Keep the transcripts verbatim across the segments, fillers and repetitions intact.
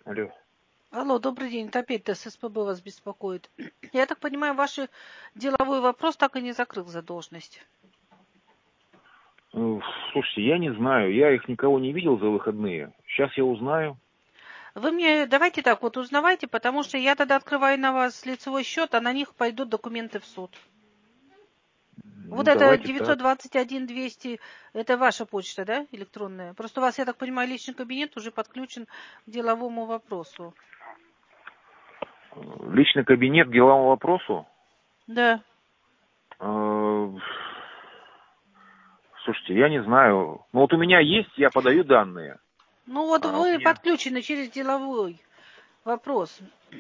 Алло. Алло, добрый день. Это опять Т С С П Б вас беспокоит. Я так понимаю, ваш деловой вопрос так и не закрыл задолженность. Э, Слушайте, я не знаю, я их никого не видел за выходные. Сейчас я узнаю. Вы мне давайте так вот узнавайте, потому что я тогда открываю на вас лицевой счет, а на них пойдут документы в суд. Ну, Вот это давайте так. девятьсот двадцать один двести, это ваша почта, да, электронная? Просто у вас, я так понимаю, личный кабинет уже подключен к деловому вопросу. Личный кабинет к деловому вопросу. Да. Э, Слушайте, я не знаю. Ну вот у меня есть, я подаю данные. Ну вот А у вы меня, подключены через деловой вопрос.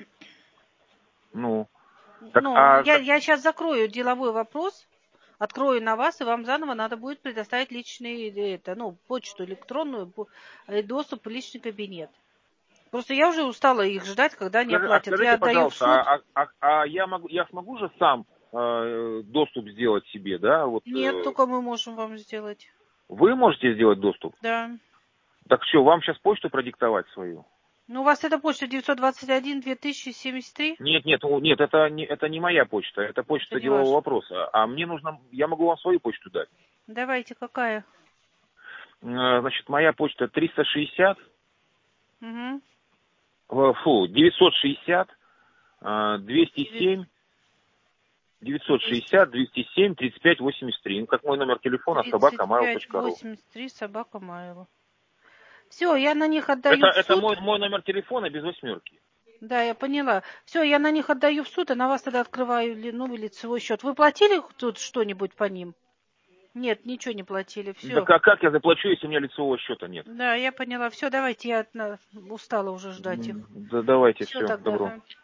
ну, так, Ну, а я, за- я сейчас закрою деловой вопрос, открою на вас, и вам заново надо будет предоставить личный, это, ну, почту электронную, по- э, доступ в личный кабинет. Просто я уже устала их ждать, когда они скажи- а оплатят. Я скажите, отдаю в пожалуйста, суд. а, а- а- а я могу, я смогу же сам э, доступ сделать себе, да? Вот Нет, э, только мы можем вам сделать. вы можете сделать доступ? Да. Так что, вам сейчас почту продиктовать свою? Ну, у вас это почта девятьсот двадцать один две тысячи семьдесят три? Нет, нет, о, нет, это не, это не моя почта, это Это почта не делового ваш. вопроса. А мне нужно, я могу вам свою почту дать. Давайте, какая? Э, Значит, моя почта триста шестьдесят, Угу. э, фу, девятьсот шестьдесят, э, двести семь, девятьсот шестьдесят, двести семь, тридцать пять восемьдесят три. Ну, как мой номер телефона, собака тридцать mail пять точка ру. восемьдесят три собака Маева. Все, я на них Это, отдаю в это суд. мой, мой номер телефона без восьмерки. Да, я поняла. Все, я на них отдаю в суд, и на вас тогда открываю ли- новый лицевой счет. Вы платили тут что-нибудь по ним? Нет, ничего не платили. Да Все. как, как я заплачу, если у меня лицевого счета нет? Да, я поняла. Все, давайте, я на- устала уже ждать их. М, Да давайте, Все все, тогда. добро. Ага.